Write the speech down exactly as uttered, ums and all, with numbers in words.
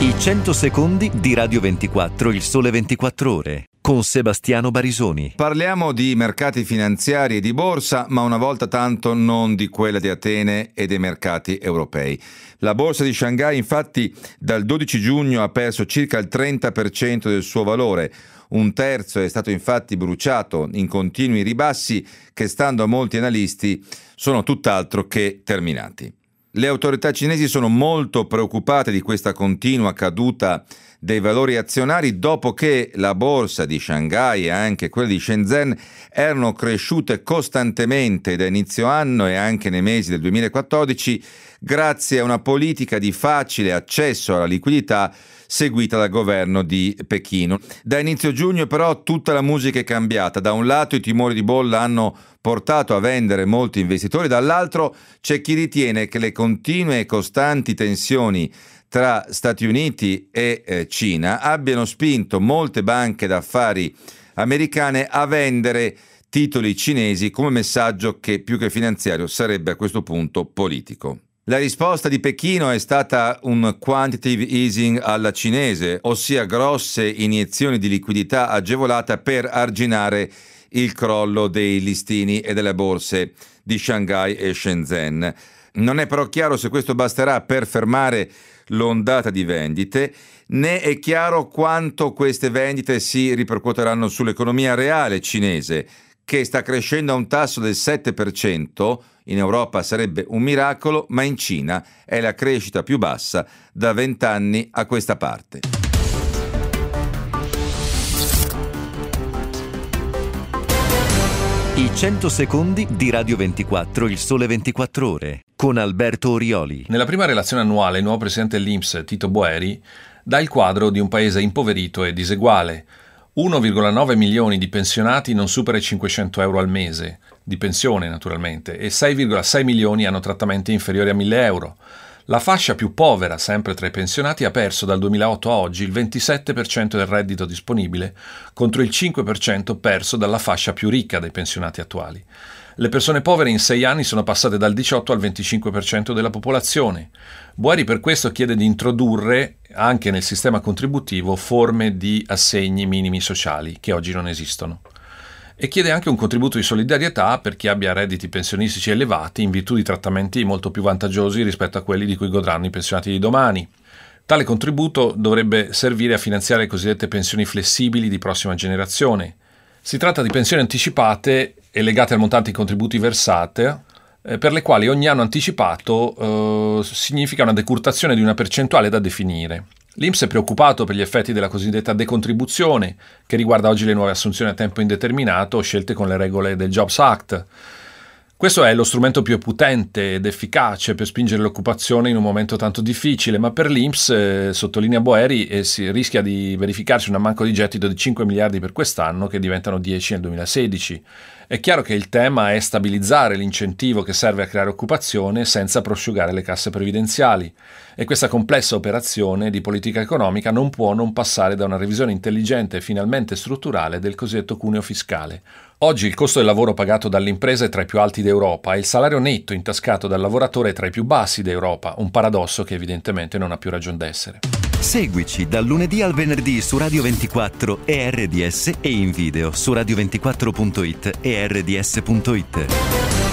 I cento secondi di Radio ventiquattro, il sole ventiquattro ore, con Sebastiano Barisoni. Parliamo di mercati finanziari e di borsa, ma una volta tanto non di quella di Atene e dei mercati europei. La borsa di Shanghai, infatti, dal dodici giugno ha perso circa il trenta per cento del suo valore. Un terzo è stato infatti bruciato in continui ribassi che, stando a molti analisti, sono tutt'altro che terminati. Le autorità cinesi sono molto preoccupate di questa continua caduta dei valori azionari dopo che la borsa di Shanghai e anche quella di Shenzhen erano cresciute costantemente da inizio anno e anche nei mesi del duemilaquattordici grazie a una politica di facile accesso alla liquidità seguita dal governo di Pechino. Da inizio giugno però tutta la musica è cambiata. Da un lato i timori di bolla hanno portato a vendere molti investitori, dall'altro c'è chi ritiene che le continue e costanti tensioni tra Stati Uniti e eh, Cina abbiano spinto molte banche d'affari americane a vendere titoli cinesi come messaggio che più che finanziario sarebbe a questo punto politico. La risposta di Pechino è stata un quantitative easing alla cinese, ossia grosse iniezioni di liquidità agevolata per arginare il crollo dei listini e delle borse di Shanghai e Shenzhen. Non è però chiaro se questo basterà per fermare l'ondata di vendite, né è chiaro quanto queste vendite si ripercuoteranno sull'economia reale cinese, che sta crescendo a un tasso del sette per cento. In Europa sarebbe un miracolo, ma in Cina è la crescita più bassa da vent'anni a questa parte. I cento secondi di Radio ventiquattro, il sole ventiquattro ore, con Alberto Orioli. Nella prima relazione annuale il nuovo presidente dell'I N P S, Tito Boeri, dà il quadro di un paese impoverito e diseguale. uno virgola nove milioni di pensionati non supera i cinquecento euro al mese, di pensione naturalmente, e sei virgola sei milioni hanno trattamenti inferiori a mille euro. La fascia più povera, sempre tra i pensionati, ha perso dal duemilaotto a oggi il ventisette per cento del reddito disponibile contro il cinque per cento perso dalla fascia più ricca dei pensionati attuali. Le persone povere in sei anni sono passate dal diciotto al venticinque per cento della popolazione. Boeri per questo chiede di introdurre anche nel sistema contributivo forme di assegni minimi sociali che oggi non esistono. E chiede anche un contributo di solidarietà per chi abbia redditi pensionistici elevati in virtù di trattamenti molto più vantaggiosi rispetto a quelli di cui godranno i pensionati di domani. Tale contributo dovrebbe servire a finanziare le cosiddette pensioni flessibili di prossima generazione. Si tratta di pensioni anticipate e legate al montante di contributi versate, eh, per le quali ogni anno anticipato eh, significa una decurtazione di una percentuale da definire. L'I N P S è preoccupato per gli effetti della cosiddetta decontribuzione, che riguarda oggi le nuove assunzioni a tempo indeterminato scelte con le regole del Jobs Act. Questo è lo strumento più potente ed efficace per spingere l'occupazione in un momento tanto difficile, ma per l'I N P S, eh, sottolinea Boeri, eh, si rischia di verificarsi un ammanco di gettito di cinque miliardi per quest'anno, che diventano dieci nel duemilasedici. È chiaro che il tema è stabilizzare l'incentivo che serve a creare occupazione senza prosciugare le casse previdenziali, e questa complessa operazione di politica economica non può non passare da una revisione intelligente e finalmente strutturale del cosiddetto cuneo fiscale. Oggi il costo del lavoro pagato dalle imprese è tra i più alti d'Europa e il salario netto intascato dal lavoratore è tra i più bassi d'Europa, un paradosso che evidentemente non ha più ragion d'essere. Seguici dal lunedì al venerdì su Radio ventiquattro e R D S e in video su radio ventiquattro punto it e R D S punto it.